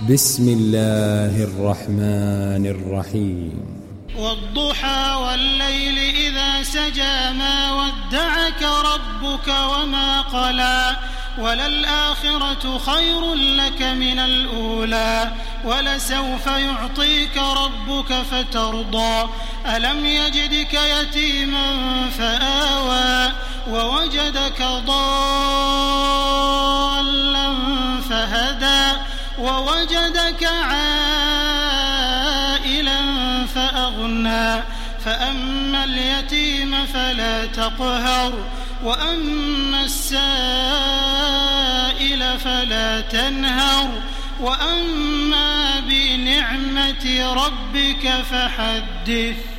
بسم الله الرحمن الرحيم. والضحى والليل إذا سجى ما ودعك ربك وما قلى وللآخرة خير لك من الأولى ولسوف يعطيك ربك فترضى ألم يجدك يتيما فآوى ووجدك ضالا فهدى ووجدك عائلا فأغنى فأما اليتيم فلا تقهر وأما السائل فلا تنهر وأما بنعمة ربك فحدث.